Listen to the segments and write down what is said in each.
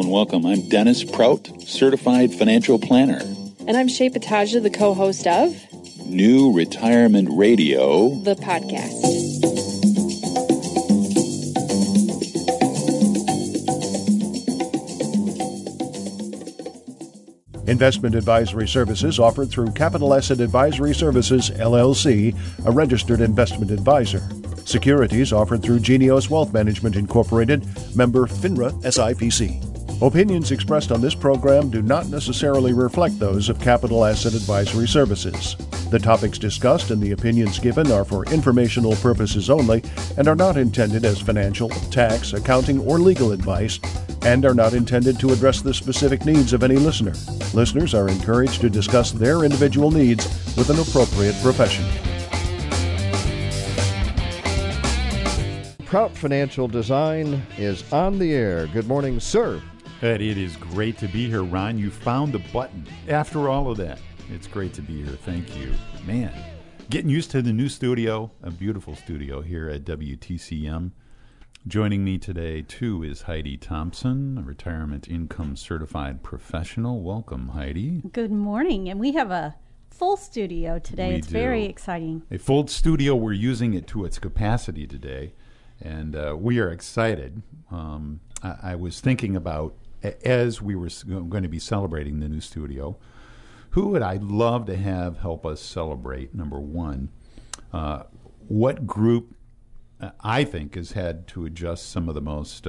and welcome. I'm Dennis Prout, Certified Financial Planner. And I'm Shay Pataja, the co-host of New Retirement Radio, the podcast. Investment advisory services offered through Capital Asset Advisory Services, LLC, a registered investment advisor. Securities offered through Genios Wealth Management, Incorporated, member FINRA SIPC. Opinions expressed on this program do not necessarily reflect those of Capital Asset Advisory Services. The topics discussed and the opinions given are for informational purposes only and are not intended as financial, tax, accounting, or legal advice, and are not intended to address the specific needs of any listener. Listeners are encouraged to discuss their individual needs with an appropriate professional. Prout Financial Design is on the air. Good morning, sir. Ed, it is great to be here, Ron. You found the button. After all of that, it's great to be here. Thank you. Man, getting used to the new studio, a beautiful studio here at WTCM. Joining me today, too, is Heidi Thompson, a retirement income certified professional. Welcome, Heidi. Good morning. And we have a full studio today. It's very exciting. A full studio. We're using it to its capacity today, and we are excited. I was thinking about, as we were going to be celebrating the new studio, who would I love to have help us celebrate? Number one, what group I think has had to adjust some of the most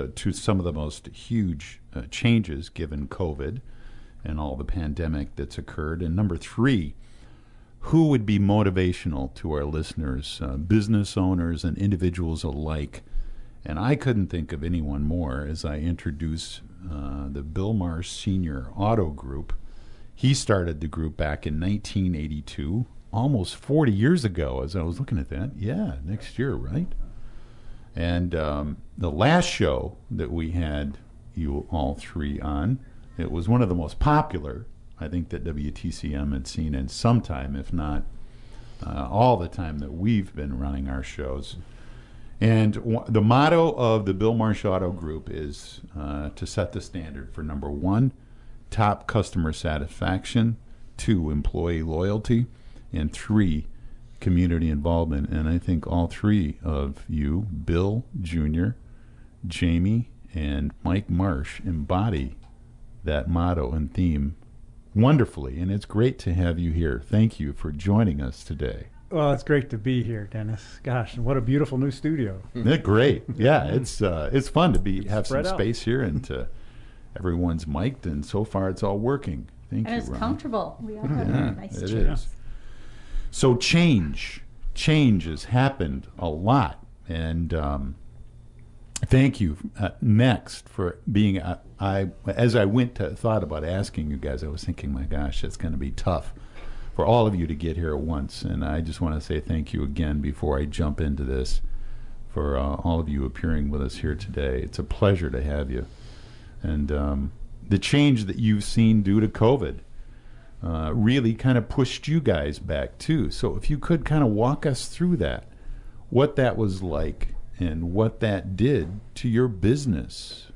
huge changes given COVID and all the pandemic that's occurred. And number three, who would be motivational to our listeners, business owners and individuals alike? And I couldn't think of anyone more as I introduce the Bill Marsh Senior Auto Group. He started the group back in 1982, almost 40 years ago as I was looking at that. Yeah, next year, right? And the last show that we had you all three on, it was one of the most popular, I think, that WTCM had seen in some time, if not all the time that we've been running our shows. And the motto of the Bill Marsh Auto Group is to set the standard for, number one, top customer satisfaction, 2, employee loyalty, and 3, community involvement. And I think all three of you, Bill Jr., Jamie, and Mike Marsh, embody that motto and theme wonderfully. And it's great to have you here. Thank you for joining us today. Well, it's great to be here, Dennis. Gosh, and what a beautiful new studio. Great. Yeah, it's fun to have some Spread out. space here, and everyone's mic'd, and so far it's all working. Thank you, And it's Ron. comfortable. We all have a nice It chair. is. So change has happened a lot, and thank you next for being. As I thought about asking you guys, I was thinking, my gosh, that's going to be tough for all of you to get here at once, and I just want to say thank you again before I jump into this for all of you appearing with us here today. It's a pleasure to have you, and the change that you've seen due to COVID really kind of pushed you guys back too. So if you could kind of walk us through that, what that was like and what that did to your business.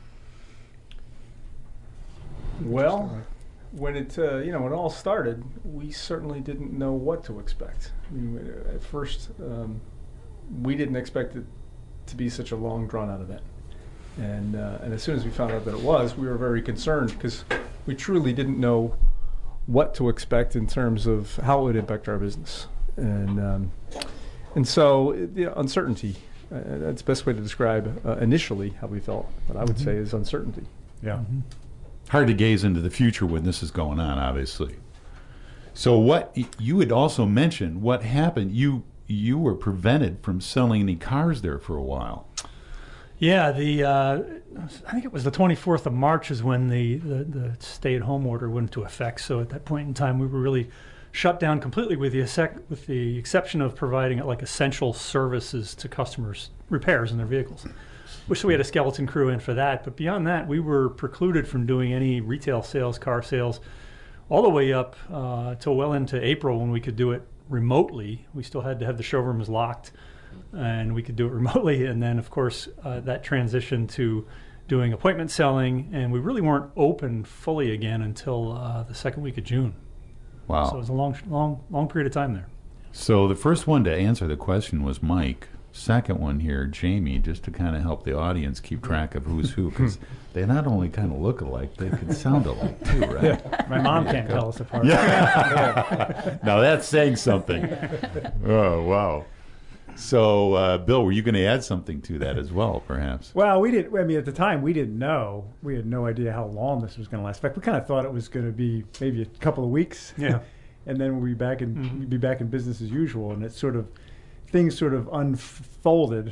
Well, when it when it all started, we certainly didn't know what to expect. I mean, at first, we didn't expect it to be such a long, drawn-out event. And as soon as we found out that it was, we were very concerned because we truly didn't know what to expect in terms of how it would impact our business. And so uncertainty, that's the best way to describe initially how we felt, what I would say is uncertainty. Yeah. Mm-hmm. Hard to gaze into the future when this is going on, obviously. So what you had also mentioned, what happened, you were prevented from selling any cars there for a while. Yeah, I think it was the 24th of March is when the stay-at-home order went into effect. So at that point in time, we were really shut down completely, with the exception of providing like essential services to customers, repairs in their vehicles. So we had a skeleton crew in for that. But beyond that, we were precluded from doing any retail sales, car sales, all the way up till well into April when we could do it remotely. We still had to have the showrooms locked, and we could do it remotely. And then, of course, that transitioned to doing appointment selling, and we really weren't open fully again until the second week of June. Wow. So it was a long period of time there. So the first one to answer the question was Mike. Second one here, Jamie, just to kind of help the audience keep track of who's who, because they not only kind of look alike, they could sound alike too, right? My mom can't tell us apart. Yeah. Now that's saying something. Oh, wow. So, Bill, were you going to add something to that as well, perhaps? Well, we did. I mean, at the time, we didn't know. We had no idea how long this was going to last. In fact, we kind of thought it was going to be maybe a couple of weeks. Yeah. And then we'd be back in business as usual. And things sort of unfolded,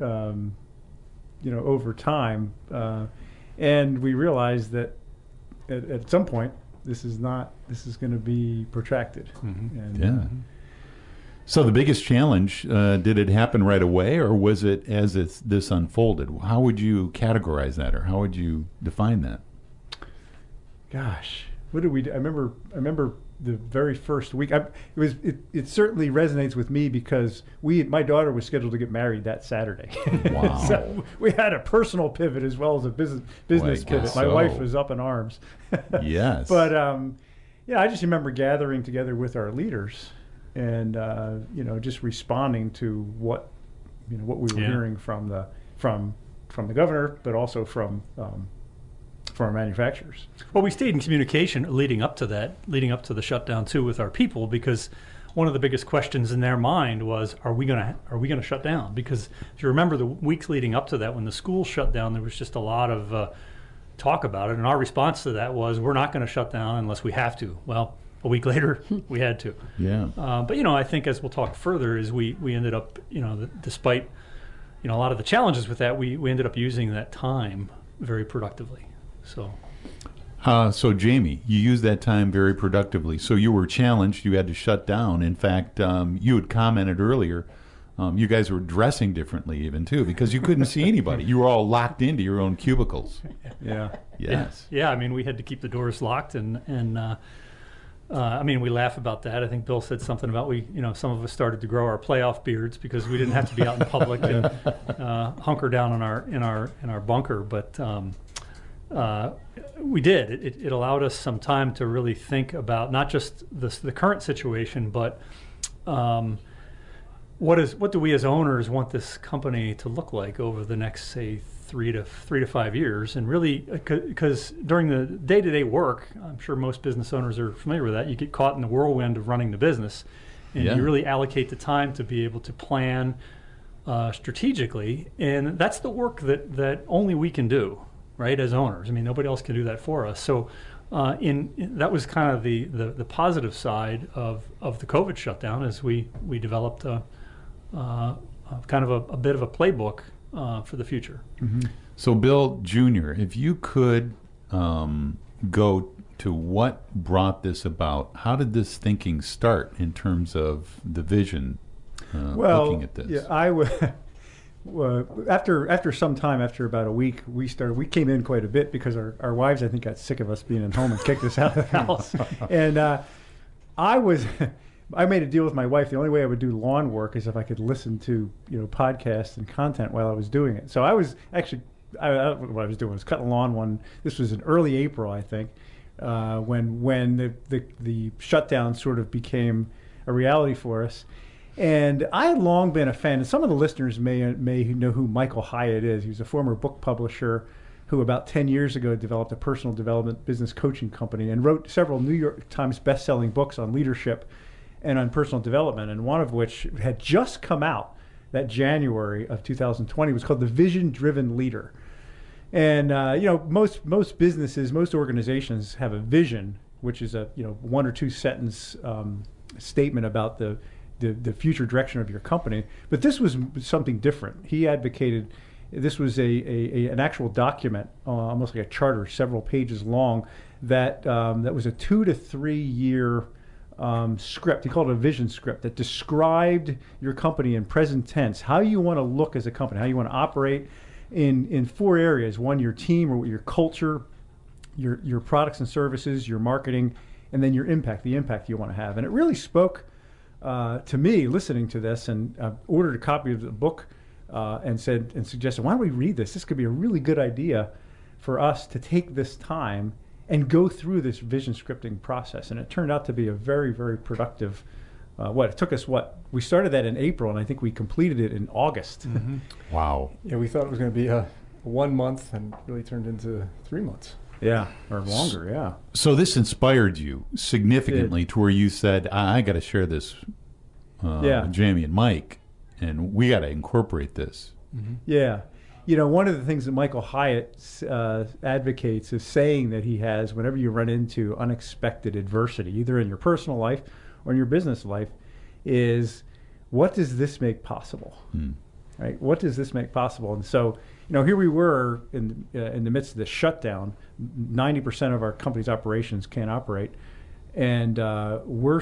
over time. And we realized that at some point, this is going to be protracted. Mm-hmm. And, yeah. So the biggest challenge, did it happen right away, or was it as this unfolded? How would you categorize that, or how would you define that? Gosh, what did we do? I remember the very first week. It certainly resonates with me because my daughter was scheduled to get married that Saturday. Wow. So we had a personal pivot as well as a business pivot. My wife was up in arms. Yes. But I just remember gathering together with our leaders and just responding to what we were hearing from the governor, but also from our manufacturers. Well, we stayed in communication leading up to the shutdown too with our people, because one of the biggest questions in their mind was, are we going to shut down? Because if you remember the weeks leading up to that, when the schools shut down, there was just a lot of talk about it, and our response to that was, we're not going to shut down unless we have to. Well, a week later, we had to. Yeah. But I think as we'll talk further, is we ended up, despite a lot of the challenges with that, we ended up using that time very productively. So Jamie, you used that time very productively. So you were challenged. You had to shut down. In fact, you had commented earlier, you guys were dressing differently even too, because you couldn't see anybody. You were all locked into your own cubicles. Yeah. Yes. Yeah. I mean, we had to keep the doors locked, and we laugh about that. I think Bill said something about some of us started to grow our playoff beards because we didn't have to be out in public and hunker down in our bunker, but. We did. It allowed us some time to really think about not just the current situation, but what do we as owners want this company to look like over the next, say, 3 to 5 years? And really, because during the day-to-day work, I'm sure most business owners are familiar with that. You get caught in the whirlwind of running the business, and you really allocate the time to be able to plan strategically, and that's the work that only we can do. Right, as owners. I mean, nobody else can do that for us. So that was kind of the positive side of the COVID shutdown, as we developed kind of a bit of a playbook for the future. Mm-hmm. So Bill Jr., if you could go to what brought this about, how did this thinking start in terms of the vision looking at this? Yeah, I would... after some time, after about a week, we came in quite a bit because our wives, I think, got sick of us being at home and kicked us out of the house. And I made a deal with my wife. The only way I would do lawn work is if I could listen to podcasts and content while I was doing it. So I was actually, what I was doing was cutting lawn this was in early April, I think, when the shutdown sort of became a reality for us. And I had long been a fan, and some of the listeners may know who Michael Hyatt is. He was a former book publisher who about 10 years ago developed a personal development business coaching company and wrote several New York Times best-selling books on leadership and on personal development, and one of which had just come out that January of 2020 was called The Vision-Driven Leader. And most businesses, most organizations have a vision, which is a 1 or 2 sentence statement about the future direction of your company. But this was something different. He advocated, this was an actual document, almost like a charter, several pages long, that was a 2 to 3 year script. He called it a vision script that described your company in present tense, how you want to look as a company, how you want to operate in 4 areas. One, your team or your culture, your products and services, your marketing, and then your impact, the impact you want to have. And it really spoke to me listening to this, and ordered a copy of the book and suggested, why don't we read this? This could be a really good idea for us to take this time and go through this vision scripting process. And it turned out to be a very, very productive, it took us we started that in April, and I think we completed it in August. Mm-hmm. Wow. Yeah, we thought it was going to be a 1 month and really turned into 3 months. Yeah, or longer, yeah. So this inspired you significantly to where you said, I got to share this with Jamie and Mike, and we got to incorporate this. Mm-hmm. Yeah. One of the things that Michael Hyatt advocates is saying that he has whenever you run into unexpected adversity, either in your personal life or in your business life, is what does this make possible? Right? What does this make possible? And so, here we were in the midst of this shutdown. 90% of our company's operations can't operate, and we're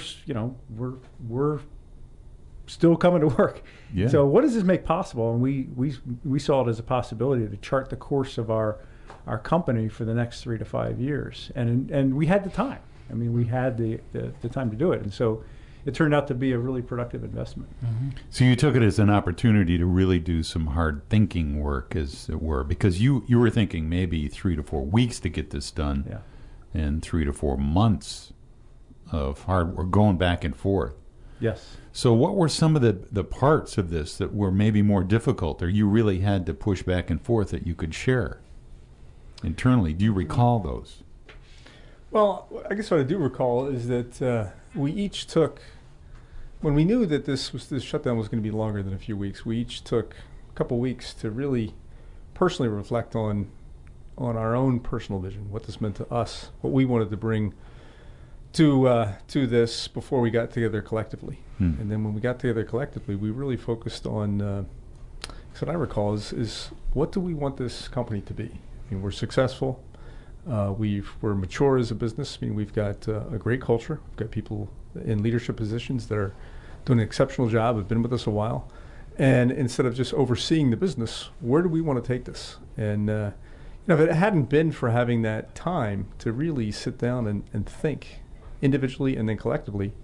still coming to work. Yeah. So what does this make possible? And we saw it as a possibility to chart the course of our company for the next 3 to 5 years, and we had the time. I mean, we had the time to do it, and so it turned out to be a really productive investment. Mm-hmm. So you took it as an opportunity to really do some hard thinking work, as it were, because you were thinking maybe 3 to 4 weeks to get this done, and 3 to 4 months of hard work going back and forth. Yes. So what were some of the parts of this that were maybe more difficult, or you really had to push back and forth that you could share internally? Do you recall those? Well, I guess what I do recall is that we each took, when we knew that this shutdown was going to be longer than a few weeks, we each took a couple weeks to really personally reflect on our own personal vision, what this meant to us, what we wanted to bring to this before we got together collectively. And then when we got together collectively, we really focused on, what I recall is what do we want this company to be? I mean, we're successful. We're mature as a business. I mean, we've got a great culture. We've got people in leadership positions that are doing an exceptional job, have been with us a while. And instead of just overseeing the business, where do we want to take this? And if it hadn't been for having that time to really sit down and think individually and then collectively,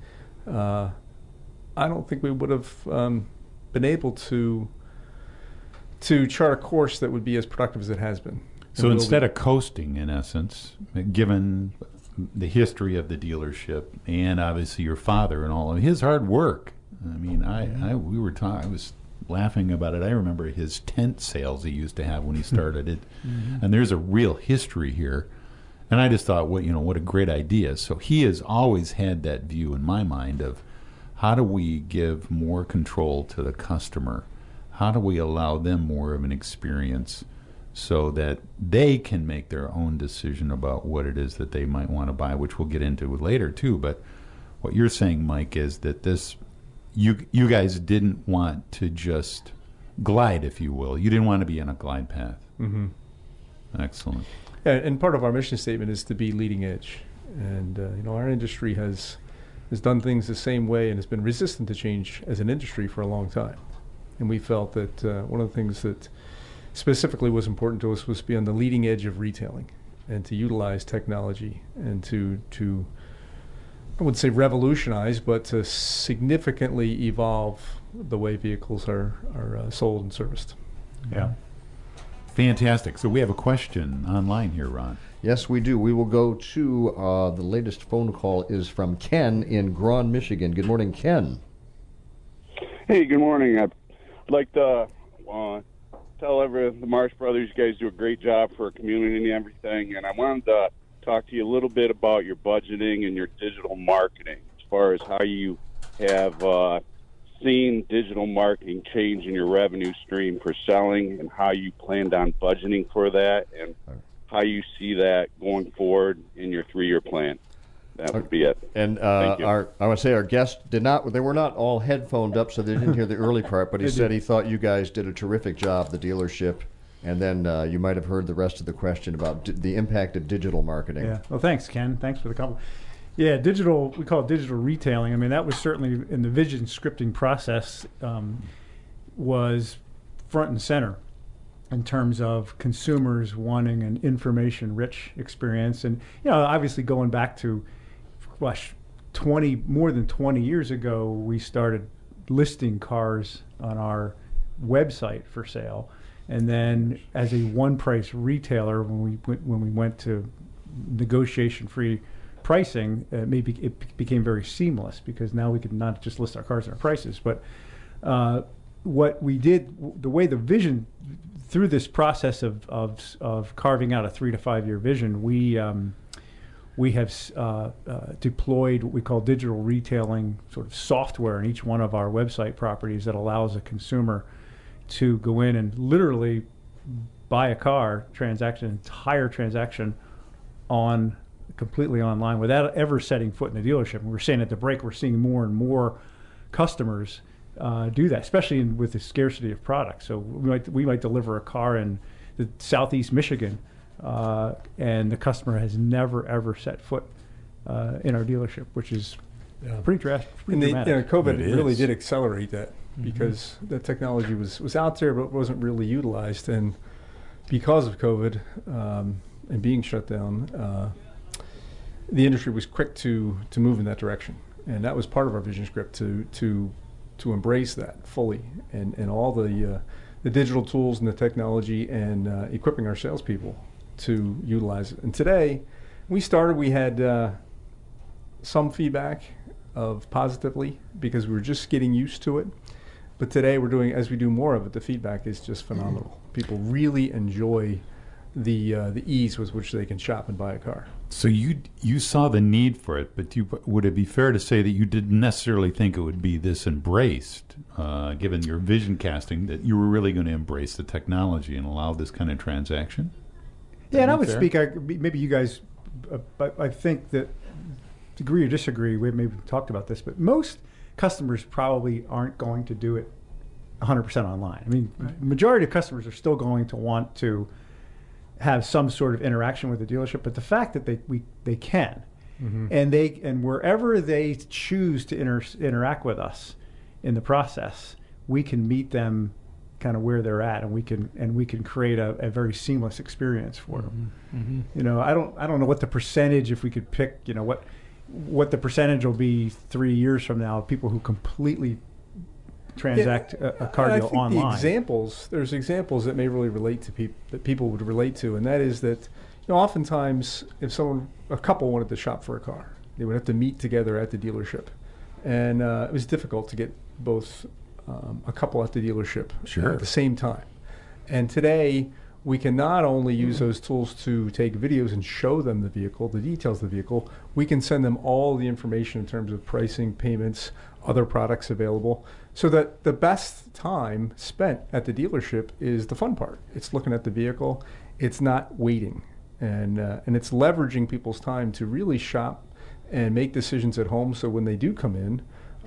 I don't think we would have been able to chart a course that would be as productive as it has been. So instead of coasting, in essence, given the history of the dealership and obviously your father and all of his hard work, I mean, I was laughing about it. I remember his tent sales he used to have when he started it, and there's a real history here. And I just thought, what a great idea. So he has always had that view in my mind of how do we give more control to the customer? How do we allow them more of an experience so that they can make their own decision about what it is that they might want to buy, which we'll get into later too. But what you're saying, Mike, is that you guys didn't want to just glide, if you will. You didn't want to be on a glide path. Mm-hmm. Excellent. And part of our mission statement is to be leading edge. And our industry has done things the same way and has been resistant to change as an industry for a long time. And we felt that one of the things that specifically was important to us was to be on the leading edge of retailing and to utilize technology and to I wouldn't say revolutionize, but to significantly evolve the way vehicles are sold and serviced. Yeah. Fantastic. So we have a question online here, Ron. Yes, we do. We will go to the latest phone call is from Ken in Grand, Michigan. Good morning, Ken. Hey, good morning. I'd like to tell the Marsh Brothers, you guys do a great job for our community and everything, and I wanted to talk to you a little bit about your budgeting and your digital marketing as far as how you have seen digital marketing change in your revenue stream for selling and how you planned on budgeting for that and how you see that going forward in your 3-year plan. That would be it. And I would say our guests they were not all headphoned up, so they didn't hear the early part, but he said he thought you guys did a terrific job, the dealership, and then you might have heard the rest of the question about the impact of digital marketing. Yeah. Well, thanks, Ken. Thanks for the compliment. Yeah, digital, we call it digital retailing. I mean, that was certainly in the vision scripting process was front and center in terms of consumers wanting an information-rich experience. And, obviously going back to, more than 20 years ago, we started listing cars on our website for sale. And then as a one-price retailer, when we went to negotiation-free pricing, it became very seamless, because now we could not just list our cars and our prices, but what we did, the way the vision, through this process of carving out a 3 to 5 year vision, we have deployed what we call digital retailing sort of software in each one of our website properties that allows a consumer to go in and literally buy a car, entire transaction completely online without ever setting foot in the dealership. And we're saying at the break, we're seeing more and more customers do that, especially with the scarcity of products. So we might deliver a car in the southeast Michigan, and the customer has never ever set foot in our dealership, which is pretty dramatic. COVID really did accelerate that, because the technology was out there but wasn't really utilized, and because of COVID and being shut down, the industry was quick to move in that direction, and that was part of our vision script to embrace that fully, and all the digital tools and the technology, and equipping our salespeople to utilize it. And today, we had some feedback of positively, because we were just getting used to it. But today as we do more of it, the feedback is just phenomenal. People really enjoy the ease with which they can shop and buy a car. So you saw the need for it, but would it be fair to say that you didn't necessarily think it would be this embraced, given your vision casting, that you were really going to embrace the technology and allow this kind of transaction? Yeah, and I would speak, maybe you guys, I think that, agree or disagree, we maybe talked about this, but most customers probably aren't going to do it 100% online. I mean, majority of customers are still going to want to have some sort of interaction with the dealership, but the fact that they can, and wherever they choose to interact with us in the process, we can meet them kind of where they're at, and we can create a very seamless experience for them. You know, I don't know what the percentage, if we could pick, you know, what the percentage will be 3 years from now of people who completely transact a car deal online. There's examples that may really relate to that people would relate to, and that is that, you know, oftentimes if a couple wanted to shop for a car, they would have to meet together at the dealership, and it was difficult to get both a couple at the dealership at the same time. And today we can not only use those tools to take videos and show them the vehicle, the details of the vehicle, we can send them all the information in terms of pricing, payments, other products available, so that the best time spent at the dealership is the fun part. It's looking at the vehicle, it's not waiting, and it's leveraging people's time to really shop and make decisions at home, so when they do come in,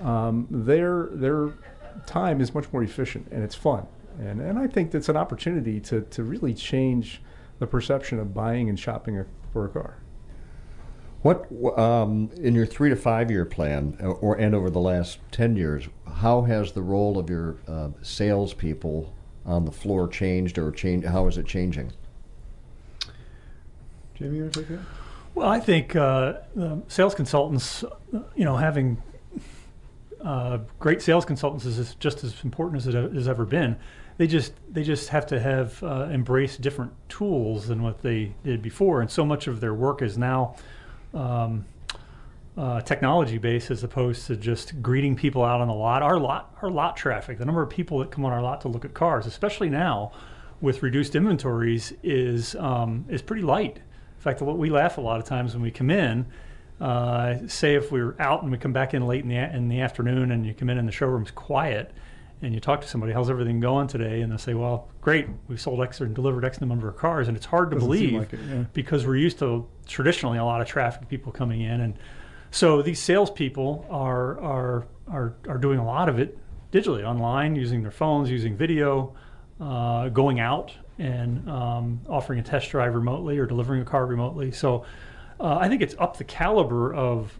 their time is much more efficient, and it's fun. And I think that's an opportunity to really change the perception of buying and shopping for a car. What in your 3 to 5 year plan, and over the last 10 years, how has the role of your salespeople on the floor changed, or how is it changing? Jamie, you want to take that? Well, I think sales consultants, you know, having great sales consultants is just as important as it has ever been. They just have to have embraced different tools than what they did before, and so much of their work is now technology based, as opposed to just greeting people out on the lot. Our lot traffic, the number of people that come on our lot to look at cars, especially now with reduced inventories, is pretty light. In fact, what we laugh a lot of times when we come in, say if we're out and we come back in late in the afternoon, and you come in and the showroom's quiet, and you talk to somebody, how's everything going today? And they'll say, well, great, we sold X and delivered X number of cars. And it's hard to believe because we're used to traditionally a lot of traffic, people coming in. And so these salespeople are doing a lot of it digitally, online, using their phones, using video, going out and offering a test drive remotely or delivering a car remotely. So I think it's up the caliber of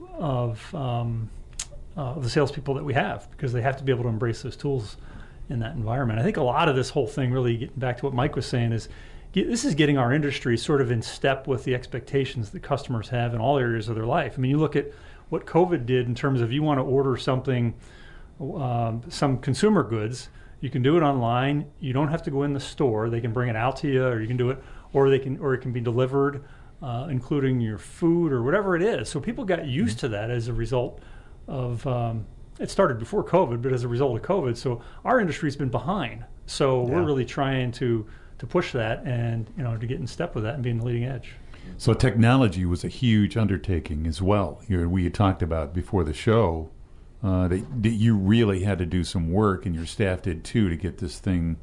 the salespeople that we have, because they have to be able to embrace those tools in that environment. I think a lot of this whole thing, really getting back to what Mike was saying, is this is getting our industry sort of in step with the expectations that customers have in all areas of their life. I mean, you look at what COVID did in terms of, you want to order something, some consumer goods, You can do it online. You don't have to go in the store. They can bring it out to you, or you can do it, or it can be delivered, including your food or whatever it is. So people got used to that as a result of. It started before COVID, but as a result of COVID, so our industry's been behind. So we're really trying to push that and to get in step with that and be in the leading edge. So technology was a huge undertaking as well. We had talked about before the show that you really had to do some work, and your staff did too, to get this thing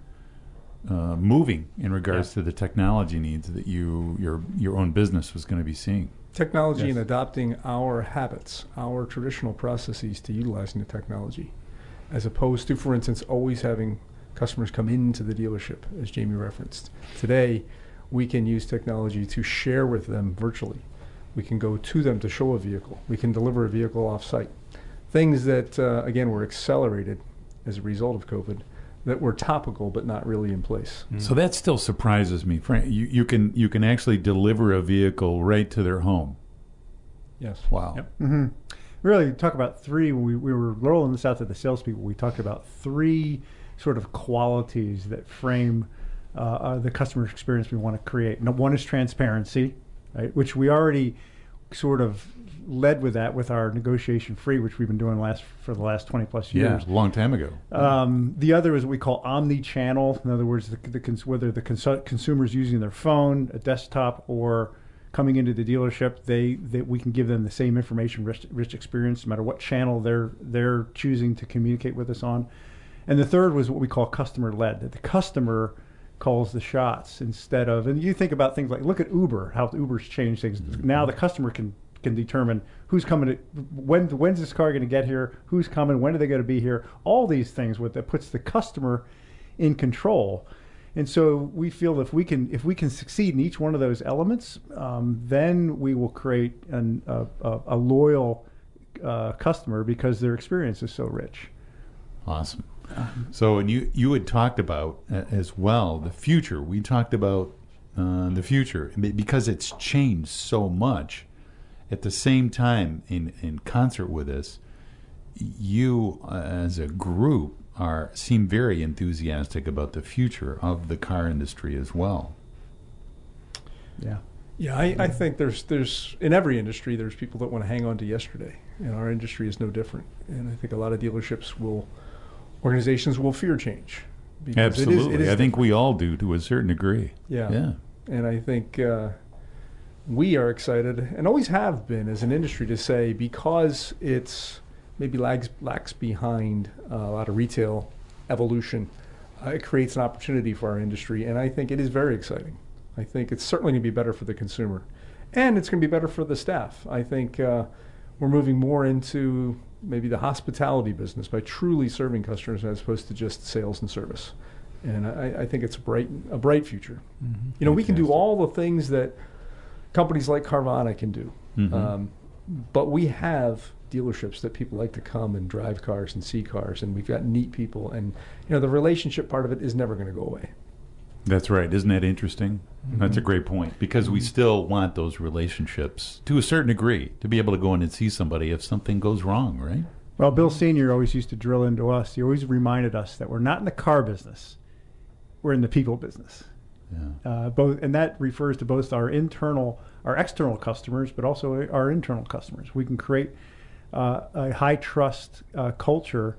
moving in regards to the technology needs that your own business was going to be seeing. Technology and adopting our habits, our traditional processes to utilizing the technology, as opposed to, for instance, always having customers come into the dealership, as Jamie referenced. Today, we can use technology to share with them virtually. We can go to them to show a vehicle. We can deliver a vehicle off-site. Things that, again, were accelerated as a result of COVID, that were topical but not really in place. So that still surprises me. Frank, you can actually deliver a vehicle right to their home. Yes. Wow. Yep. Mm-hmm. Really talk about three. When we were rolling this out to the salespeople, we talked about three sort of qualities that frame the customer experience we want to create. One is transparency, right? Which we already sort of led with that with our negotiation free, which we've been doing for the last 20 plus years. Yeah, a long time ago. The other is what we call omni-channel. In other words, whether the consumer's using their phone, a desktop, or coming into the dealership, that we can give them the same information rich experience, no matter what channel they're choosing to communicate with us on. And the third was what we call customer-led, that the customer calls the shots instead of, and you think about things like, look at Uber, how Uber's changed things. Now the customer can determine who's coming, when's this car going to get here, who's coming, when are they going to be here, all these things that puts the customer in control. And so we feel if we can succeed in each one of those elements, then we will create a loyal customer because their experience is so rich. Awesome. So, and you had talked about as well the future. We talked about the future because it's changed so much. At the same time, in concert with us, you as a group seem very enthusiastic about the future of the car industry as well. Yeah. Yeah, I think there's in every industry there's people that want to hang on to yesterday, and our industry is no different. And I think a lot of organizations will fear change. Absolutely, it is I think we all do to a certain degree. Yeah. And I think we are excited, and always have been as an industry, to say, because it's maybe lags behind a lot of retail evolution, it creates an opportunity for our industry, and I think it is very exciting. I think it's certainly going to be better for the consumer, and it's going to be better for the staff. I think we're moving more into maybe the hospitality business by truly serving customers as opposed to just sales and service. And I think it's a bright future. Mm-hmm. We can do all the things that companies like Carvana can do, but we have dealerships that people like to come and drive cars and see cars, and we've got neat people, and the relationship part of it is never going to go away. That's right. Isn't that interesting? Mm-hmm. That's a great point, because we still want those relationships to a certain degree, to be able to go in and see somebody if something goes wrong, right? Well, Bill Sr. always used to drill into us. He always reminded us that we're not in the car business. We're in the people business. Yeah. And that refers to both our external customers, but also our internal customers. We can create a high trust culture,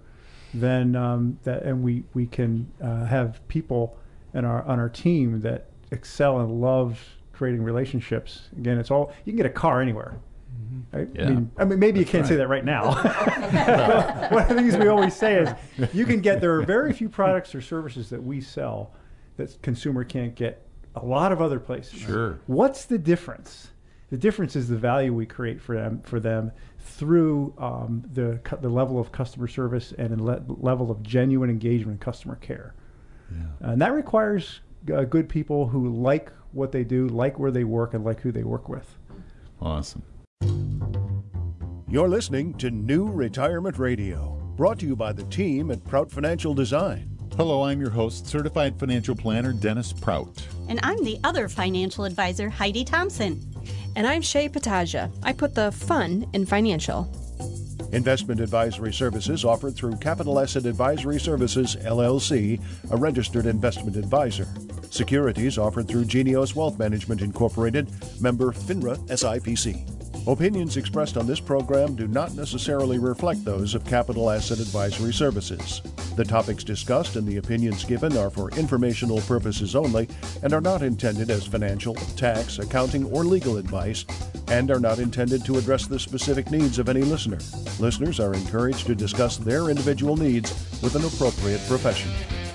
and we can have people on our team that excel and love creating relationships. Again, it's all, you can get a car anywhere. Right? Yeah. I mean, maybe you can't say that right now. One of the things we always say is there are very few products or services that we sell that consumer can't get a lot of other places. Sure. What's the difference? The difference is the value we create for them through the level of customer service and the level of genuine engagement and customer care. Yeah. And that requires good people who like what they do, like where they work, and like who they work with. Awesome. You're listening to New Retirement Radio, brought to you by the team at Prout Financial Design. Hello, I'm your host, Certified Financial Planner Dennis Prout. And I'm the other financial advisor, Heidi Thompson. And I'm Shay Pataja. I put the fun in financial. Investment advisory services offered through Capital Asset Advisory Services, LLC, a registered investment advisor. Securities offered through Genios Wealth Management Incorporated, member FINRA SIPC. Opinions expressed on this program do not necessarily reflect those of Capital Asset Advisory Services. The topics discussed and the opinions given are for informational purposes only and are not intended as financial, tax, accounting, or legal advice, and are not intended to address the specific needs of any listener. Listeners are encouraged to discuss their individual needs with an appropriate professional.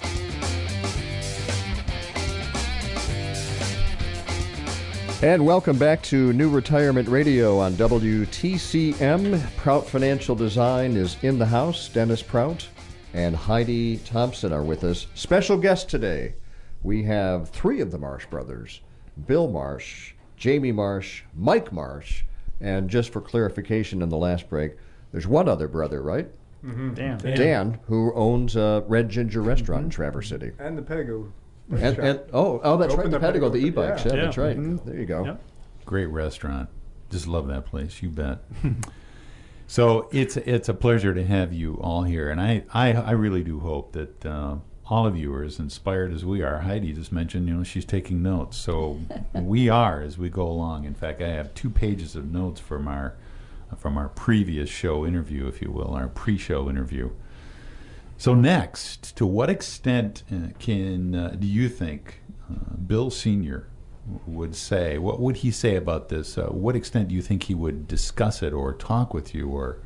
And welcome back to New Retirement Radio on WTCM. Prout Financial Design is in the house. Dennis Prout and Heidi Thompson are with us. Special guest today. We have three of the Marsh brothers, Bill Marsh, Jamie Marsh, Mike Marsh, and just for clarification in the last break, there's one other brother, right? Mm-hmm. Dan, who owns Red Ginger Restaurant in Traverse City. And the Pedigo. And that's right, the Pedigo, the e-bikes. Yeah. That's right. Mm-hmm. There you go. Yep. Great restaurant. Just love that place. You bet. So it's a pleasure to have you all here, and I really do hope that all of you are as inspired as we are. Heidi just mentioned, she's taking notes, so we are as we go along. In fact, I have 2 pages of notes from our previous show interview, if you will, our pre-show interview. So next, to what extent do you think Bill Sr. would say, what would he say about this? What extent do you think he would discuss it or talk with you or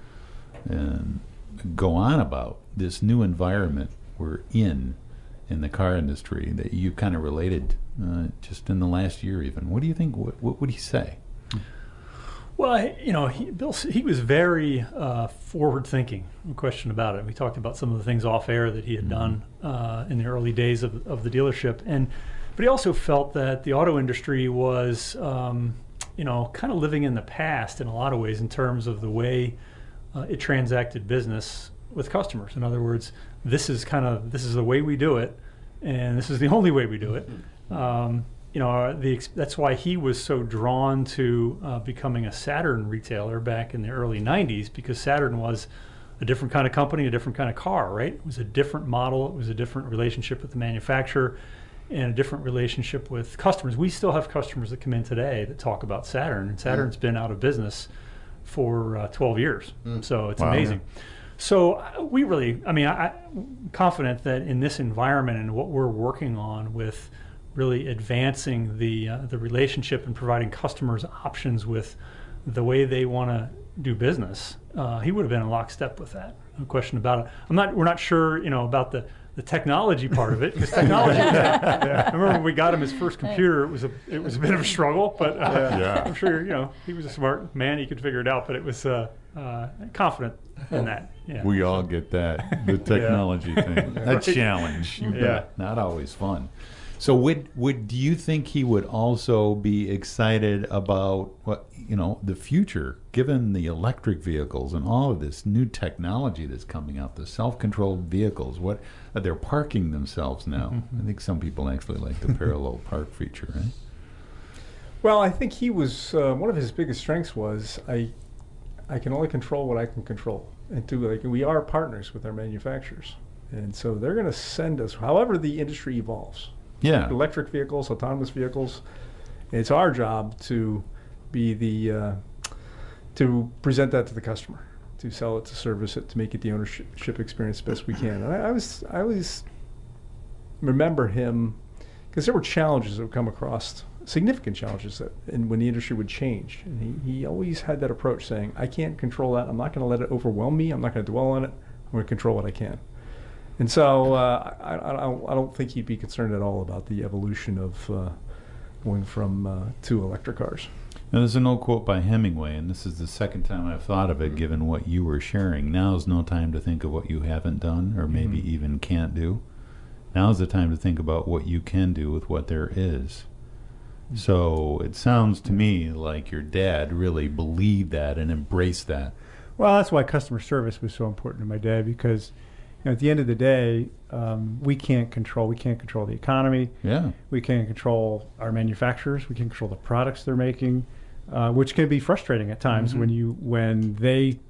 go on about this new environment we're in the car industry that you kind of related just in the last year even? What do you think, what would he say? Well, Bill, he was very forward-thinking, no question about it. We talked about some of the things off-air that he had done in the early days of the dealership, but he also felt that the auto industry was, kind of living in the past in a lot of ways in terms of the way it transacted business with customers. In other words, this is the way we do it, and this is the only way we do it. That's why he was so drawn to becoming a Saturn retailer back in the early 90s, because Saturn was a different kind of company, a different kind of car, right? It was a different model. It was a different relationship with the manufacturer and a different relationship with customers. We still have customers that come in today that talk about Saturn, and Saturn's been out of business for 12 years. So it's amazing. So I'm confident that in this environment and what we're working on with really advancing the relationship and providing customers options with the way they want to do business, he would have been in lockstep with that. No question about it. We're not sure, about the technology part of it, because technology. I remember when we got him his first computer, it was a bit of a struggle, but I'm sure he was a smart man. He could figure it out. But it was confident in that. Yeah. We all get that, the technology thing, a challenge. You bet. Not always fun. So do you think he would also be excited about the future, given the electric vehicles and all of this new technology that's coming out, the self-controlled vehicles, they're parking themselves now. I think some people actually like the parallel park feature, right? Well, I think he was, one of his biggest strengths was I can only control what I can control. And we are partners with our manufacturers. And so they're going to send us, however the industry evolves. Yeah. Electric vehicles, autonomous vehicles. It's our job to be to present that to the customer, to sell it, to service it, to make it the ownership experience best we can. And I always remember him, because there were challenges that would come across, significant challenges when the industry would change. And he always had that approach, saying, I can't control that. I'm not going to let it overwhelm me. I'm not going to dwell on it. I'm going to control what I can. And so I don't think he'd be concerned at all about the evolution of going from to electric cars. Now, there's an old quote by Hemingway, and this is the second time I've thought of it, given what you were sharing. Now's no time to think of what you haven't done or maybe even can't do. Now's the time to think about what you can do with what there is. So it sounds to me like your dad really believed that and embraced that. Well, that's why customer service was so important to my dad, because at the end of the day, we can't control the economy. Yeah. We can't control our manufacturers. We can't control the products they're making, which can be frustrating at times when they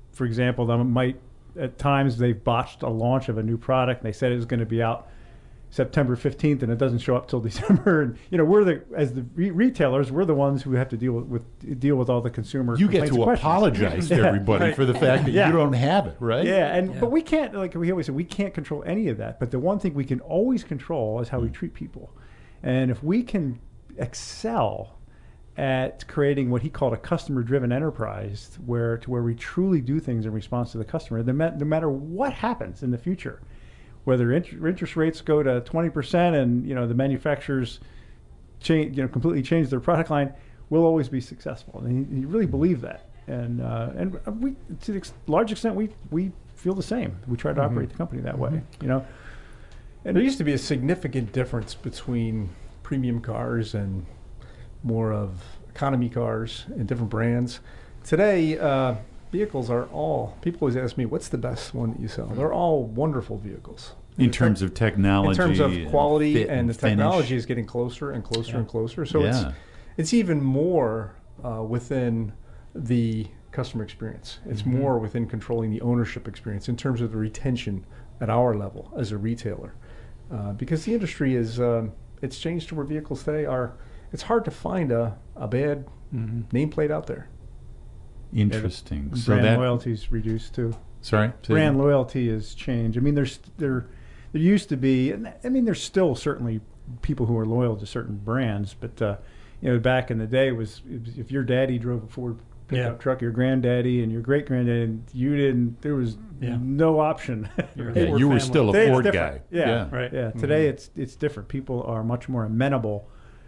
for example, them might at times they've botched a launch of a new product. They said it was going to be out September 15th, and it doesn't show up till December. And we're as the retailers, we're the ones who have to deal with all the consumer. You get to apologize to everybody for the fact that you don't have it, right? Yeah, but we can't, like we always say, we can't control any of that. But the one thing we can always control is how we treat people, and if we can excel at creating what he called a customer-driven enterprise, where we truly do things in response to the customer, no matter what happens in the future. Whether interest rates go to 20% and the manufacturers completely change their product line, we'll always be successful. And he really believed that. And we, to the large extent, we feel the same. We try to operate the company that way. And there used to be a significant difference between premium cars and more of economy cars and different brands. Today, vehicles are all, people always ask me, what's the best one that you sell? They're all wonderful vehicles. In terms of technology. In terms of quality, and the finish. Technology is getting closer and closer and closer. So it's even more within the customer experience. It's more within controlling the ownership experience in terms of the retention at our level as a retailer. Because the industry is, it's changed to where vehicles today are, it's hard to find a bad nameplate out there. Interesting. So brand loyalty's reduced too. Sorry? Brand loyalty has changed. I mean, there used to be, and I mean, there's still certainly people who are loyal to certain brands, but back in the day was if your daddy drove a Ford pickup truck, your granddaddy and your great granddaddy, you didn't. There was no option. You were still a Ford guy. Today it's different. People are much more amenable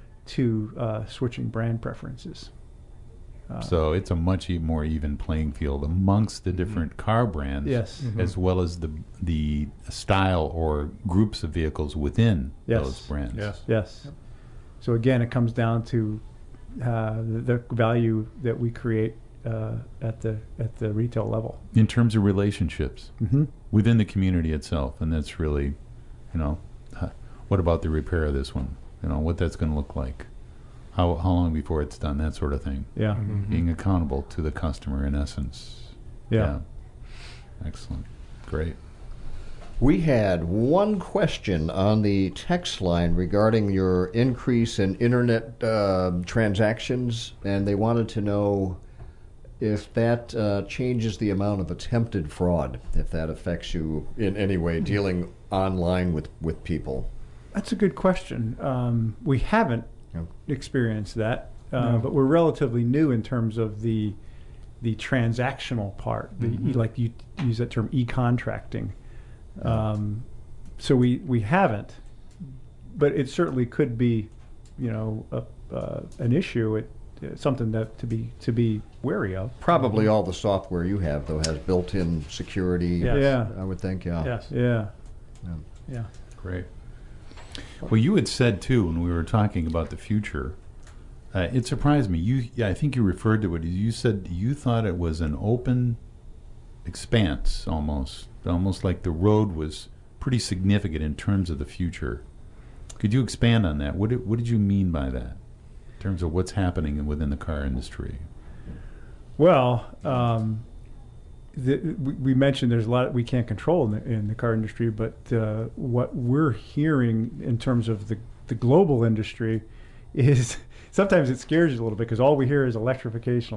to switching brand preferences. So it's a much more even playing field amongst the different car brands, as well as the style or groups of vehicles within those brands. Yes. So again, it comes down to the value that we create at the retail level in terms of relationships within the community itself, and that's really, what about the repair of this one? What that's going to look like. How long before it's done, that sort of thing. Yeah. Being accountable to the customer in essence. Yeah. Excellent. Great. We had one question on the text line regarding your increase in internet transactions, and they wanted to know if that changes the amount of attempted fraud, if that affects you in any way dealing online with people. That's a good question. We haven't experienced that, but we're relatively new in terms of the transactional part. Like you use that term, e-contracting. So we haven't, but it certainly could be, an issue. Something that to be wary of. Probably all the software you have though has built-in security. Yes. I would think. Yes. Yeah. Great. Well, you had said too when we were talking about the future. It surprised me. I think you referred to it. You said you thought it was an open expanse, almost like the road was pretty significant in terms of the future. Could you expand on that? What did you mean by that, in terms of what's happening within the car industry? Well, we mentioned there's a lot we can't control in the car industry, but what we're hearing in terms of the global industry is sometimes it scares you a little bit because all we hear is electrification.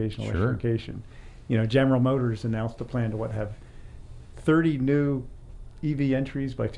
General Motors announced a plan to have 30 new EV entries by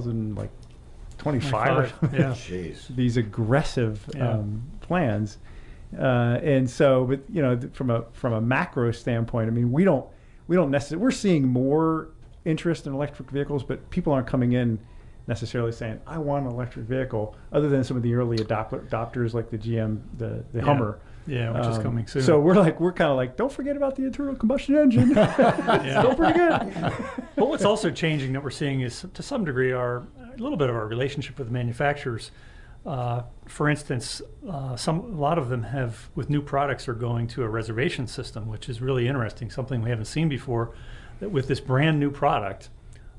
2025 or something. Yeah. Jeez. These aggressive plans, and so, but from a macro standpoint, I mean, we don't necessarily. We're seeing more interest in electric vehicles, but people aren't coming in necessarily saying, "I want an electric vehicle," other than some of the early adopters like the GM, the Hummer. Yeah, which is coming soon. So we're kind of like, don't forget about the internal combustion engine. Still pretty good. But what's also changing that we're seeing is, to some degree, a little bit of our relationship with the manufacturers. For instance, a lot of them with new products are going to a reservation system, which is really interesting, something we haven't seen before. That with this brand new product,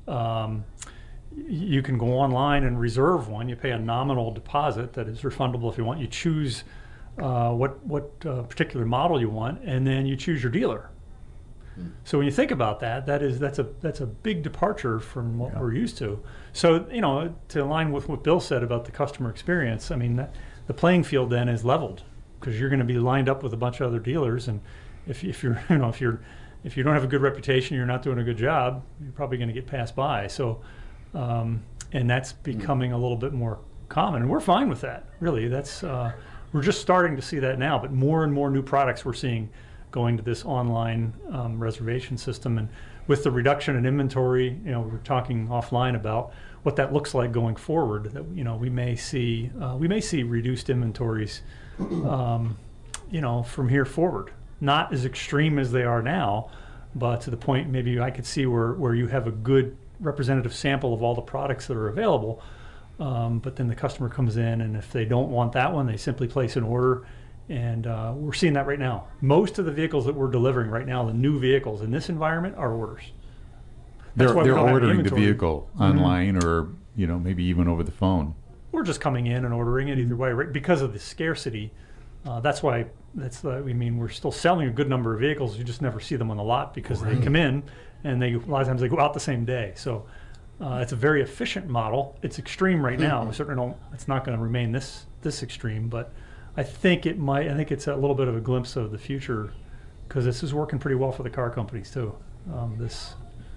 you can go online and reserve one. You pay a nominal deposit that is refundable if you want. You choose what particular model you want, and then you choose your dealer. So when you think about that, that's a big departure from what we're used to. So to align with what Bill said about the customer experience, I mean the playing field then is leveled because you're going to be lined up with a bunch of other dealers, and if you're if you don't have a good reputation, you're not doing a good job, you're probably going to get passed by. So and that's becoming a little bit more common, and we're fine with that. Really, that's we're just starting to see that now, but more and more new products we're seeing going to this online reservation system, and with the reduction in inventory, we were talking offline about what that looks like going forward. That we may see reduced inventories, from here forward. Not as extreme as they are now, but to the point maybe I could see where you have a good representative sample of all the products that are available. But then the customer comes in, and if they don't want that one, they simply place an order. And we're seeing that right now. Most of the vehicles that we're delivering right now, the new vehicles in this environment, are orders. They're ordering the vehicle online or maybe even over the phone. We're just coming in and ordering it either way, right? Because of the scarcity. That's why we're still selling a good number of vehicles. You just never see them on the lot because they come in, and a lot of times they go out the same day. So it's a very efficient model. It's extreme right now. We certainly don't. It's not going to remain this extreme, but I think it might. I think it's a little bit of a glimpse of the future because this is working pretty well for the car companies too. This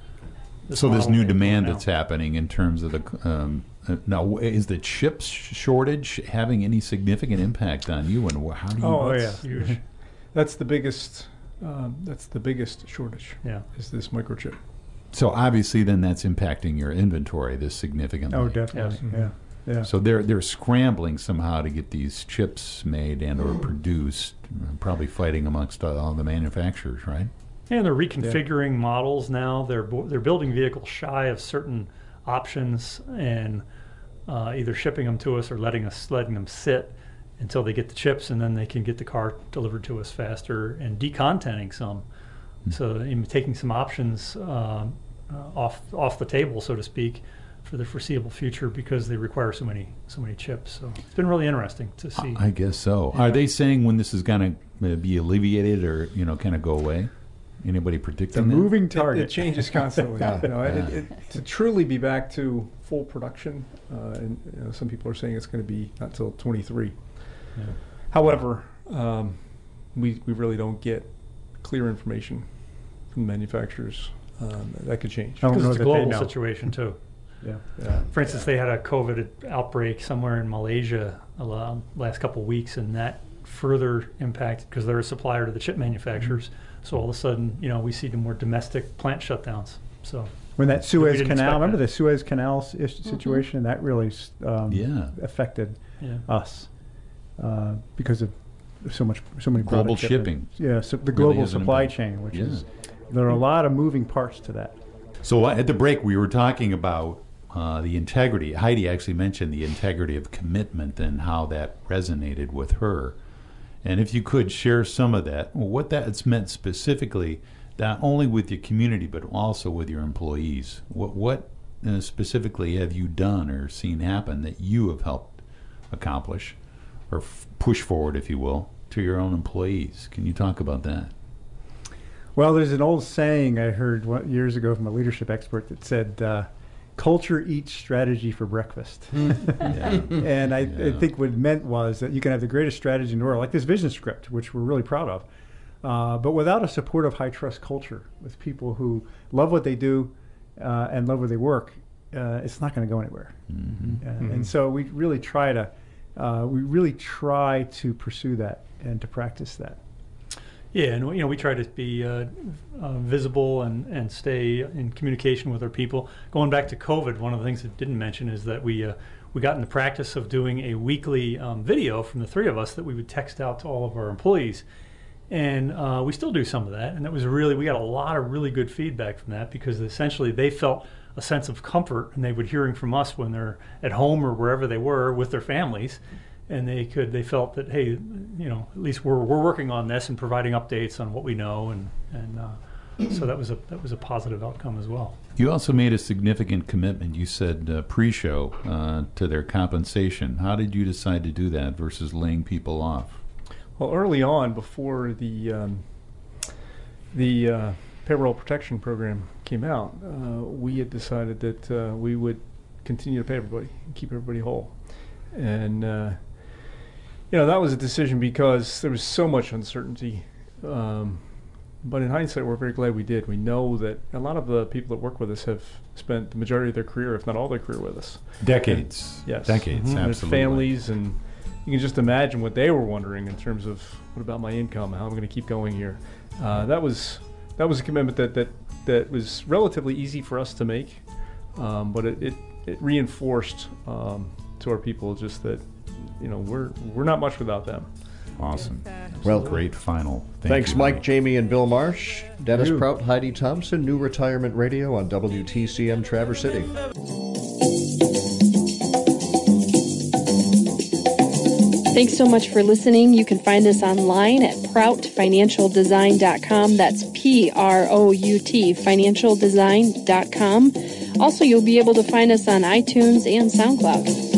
new demand that's happening in terms of the now, is the chip shortage having any significant impact on you, and how do you? Oh yeah, huge. That's the biggest. That's the biggest shortage. Yeah, is this microchip. So obviously, then that's impacting your inventory this significantly. Oh, definitely. Yes. Yeah. So they're scrambling somehow to get these chips made and or produced, probably fighting amongst all the manufacturers, right? And they're reconfiguring models now. They're building vehicles shy of certain options and either shipping them to us or letting them sit until they get the chips, and then they can get the car delivered to us faster and decontenting some. So taking some options off the table, so to speak, for the foreseeable future because they require so many chips. So it's been really interesting to see. I guess so. Yeah. Are they saying when this is going to be alleviated or kind of go away? Anybody predicting that? Moving target. It changes constantly. To truly be back to full production, and some people are saying it's going to be not until 23. Yeah. However, we really don't get clear information from the manufacturers. That could change because it's a global situation too. Yeah. For instance, they had a COVID outbreak somewhere in Malaysia last couple of weeks, and that further impacted because they're a supplier to the chip manufacturers. So all of a sudden, we see the more domestic plant shutdowns. So when that Suez Canal, remember the Suez Canal situation, that really affected us because of so many global shipping. Yeah, so the global supply chain, which is there are a lot of moving parts to that. So at the break, we were talking about the integrity. Heidi actually mentioned the integrity of commitment and how that resonated with her. And if you could share some of that, what that's meant specifically, not only with your community, but also with your employees. What specifically have you done or seen happen that you have helped accomplish or push forward, if you will, to your own employees? Can you talk about that? Well, there's an old saying I heard years ago from a leadership expert that said, culture eats strategy for breakfast. And I think what it meant was that you can have the greatest strategy in the world, like this vision script, which we're really proud of, but without a supportive, high-trust culture with people who love what they do and love where they work, it's not going to go anywhere. And so we really try to pursue that and to practice that. Yeah, and we try to be visible and stay in communication with our people. Going back to COVID, one of the things I didn't mention is that we got in the practice of doing a weekly video from the three of us that we would text out to all of our employees, and we still do some of that. And that was we got a lot of really good feedback from that because essentially they felt a sense of comfort, and they would hearing from us when they're at home or wherever they were with their families. And they felt that, hey, at least we're working on this and providing updates on what we know, and so that was a positive outcome as well. You also made a significant commitment. You said pre-show to their compensation. How did you decide to do that versus laying people off? Well, early on, before the payroll protection program came out, we had decided that we would continue to pay everybody and keep everybody whole. And, that was a decision because there was so much uncertainty. But in hindsight, we're very glad we did. We know that a lot of the people that work with us have spent the majority of their career, if not all their career, with us. Decades. And, yes. Decades, Mm-hmm. absolutely. Their families, and you can just imagine what they were wondering in terms of, what about my income? How am I going to keep going here? That was a commitment that was relatively easy for us to make, but it reinforced to our people just that, we're not much without them. Awesome. Well, great final. Thanks, you, Mike, Mike. Jamie, and Bill Marsh. Dennis You. Prout, Heidi Thompson, New Retirement Radio on WTCM Traverse City. Thanks so much for listening. You can find us online at proutfinancialdesign.com. That's PROUT, financialdesign.com. Also, you'll be able to find us on iTunes and SoundCloud.